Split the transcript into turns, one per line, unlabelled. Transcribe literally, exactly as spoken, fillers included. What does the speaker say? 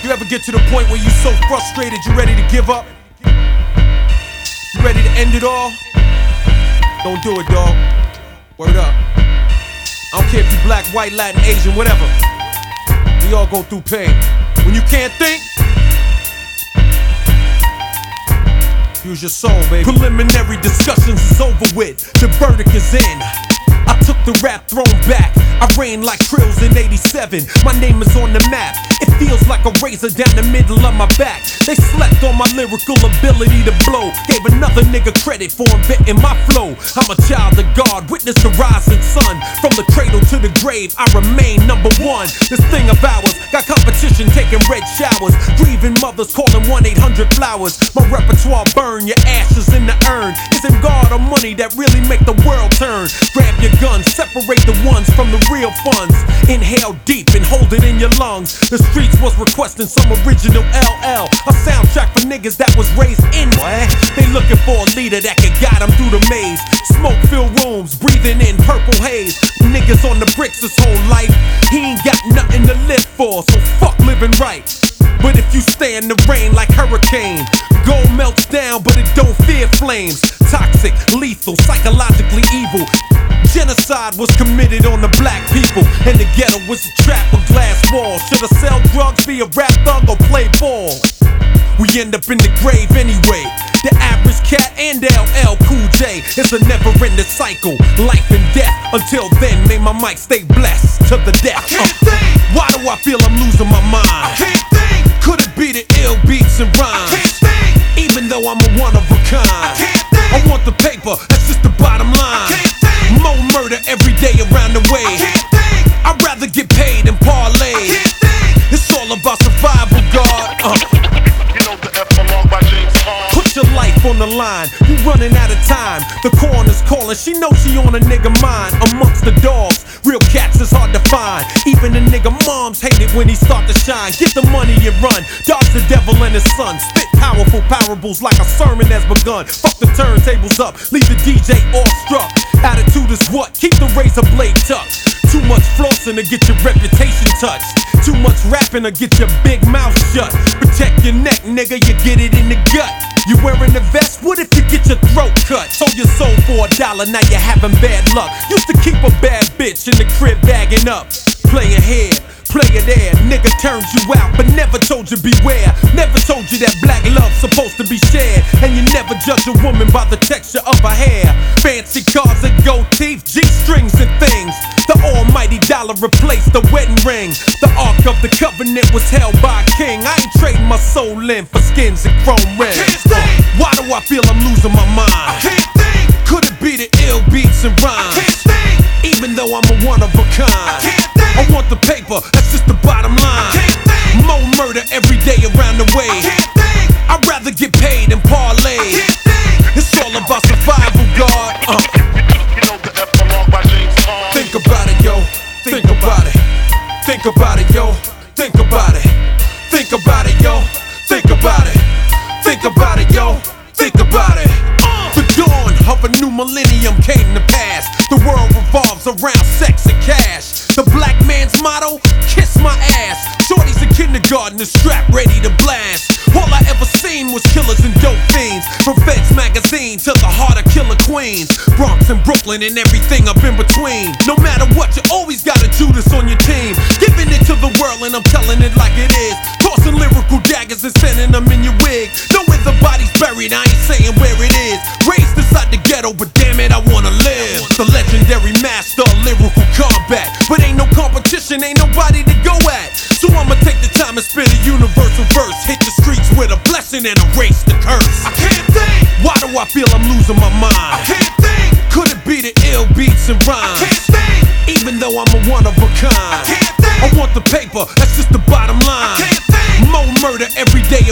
You ever get to the point where you so frustrated you ready to give up? You ready to end it all? Don't do it, dog. Word up. I don't care if you black, white, Latin, Asian, whatever. We all go through pain. When you can't think, use your soul, baby. Preliminary discussions is over with. The verdict is in. I took the rap throne back. I reign like Krills in eighty-seven. My name is on the map. It feels like a razor down the middle of my back. They slept on my lyrical ability to blow. Gave another nigga credit for inventing my flow. I'm a child of God, witness the rising sun. From the cradle to the grave, I remain number one. This thing of ours got competition taking red showers. Grieving mothers calling one eight hundred flowers. My repertoire burn, your ashes in the urn. Isn't God or money that really make the world turn? Grab your gun, separate the ones from the real funds. Inhale deep and hold it in your lungs. The streets was requesting some original L L, a soundtrack for niggas that was raised in what? They looking for a leader that could guide them through the maze. Smoke filled rooms, breathing in purple haze. Niggas on the bricks his whole life. He ain't got nothing to live for, so fuck living right. But if you stay in the rain like hurricane, gold melts down but it don't fear flames. Toxic, lethal, psychologically evil. Genocide was committed on the black people, and the ghetto was a trap with glass walls. Should I sell drugs, be a rap thug, or play ball? We end up in the grave anyway. The average cat and L L Cool J. It's a never-ending cycle, life and death. Until then, may my mic stay blessed to the death.
I can't
uh,
think.
Why do I feel I'm losing my mind?
I can't think.
Could it be the ill beats and rhymes?
I can't think.
Even though I'm a one of a kind,
I can't think.
I want the paper, that's just the bottom line.
I can't think.
More murder every day around the way.
I can't think.
I'd rather get paid than parlay.
I can't think.
It's all about survival, God. Uh.
You know the F belong by James Bond.
Put your life on the line, you running out of time. The coroner's calling, she knows she on a nigga mind. Amongst the dogs, real cats is hard to find. Even the nigga moms hate it when he start to shine. Get the money and run, dodge the devil and his son. Spit powerful parables like a sermon has begun. Fuck the turntables up, leave the D J awestruck. Attitude is what? Keep the razor blade tucked. Too much flossing to get your reputation touched. Too much rapping to get your big mouth shut. Protect your neck, nigga, you get it in the gut. You wearing the vest, what if you get your throat cut? Sold your soul for a dollar, now you're having bad luck. Used to keep a bad bitch in the crib bagging up. Play ahead, play it there, nigga turns you out, but never told you beware. Never told you that black love's supposed to be shared. And you never judge a woman by the texture of her hair. Fancy cars and gold teeth, G-strings and things. The almighty dollar replaced the wedding ring. The Ark of the Covenant was held by a king. I ain't trading my soul in for skins and chrome rims.
I can't think.
Why do I feel I'm losing my mind?
I can't think.
Could it be the ill beats and
I
rhymes?
can't think.
Even though I'm a one of a kind,
I can't think.
I want the paper, that's just the bottom line.
I can't think.
More murder every day around the way.
I can't think.
I'd rather get paid than parlay.
I can't think.
It's all about survival, God. Uh.
You know the F belong by James Bond.
Think about it, yo. Think about it. Think about it, yo. Think about it. Think about it, yo. Think about it. Think about it, yo. Think about it. Uh. The dawn of a new millennium came to pass. The world revolves around sex and cash. The black man's motto, kiss my ass. Shorty's in kindergarten, the strap ready to blast. All I ever seen was killers and dope fiends. From Feds magazine to the heart of killer queens. Bronx and Brooklyn and everything up in between. No matter what, you always got a Judas on your team. Giving it to the world and I'm telling it like it is. Tossing lyrical daggers and sending them in your wig. Know where the body's buried, I ain't saying where it is. Raised inside the ghetto, but damn it, I wanna live. The legendary master of lyrical combat. But ain't no competition, ain't nobody to go at. So I'ma take the time and spit a universal verse. Hit the streets with a blessing and erase the curse.
I can't think.
Why do I feel I'm losing my mind?
I can't think.
Could it be the ill beats and rhymes?
I can't think.
Even though I'm a one of a kind,
I can't think.
I want the paper, that's just the bottom line.
I can't think.
More murder every day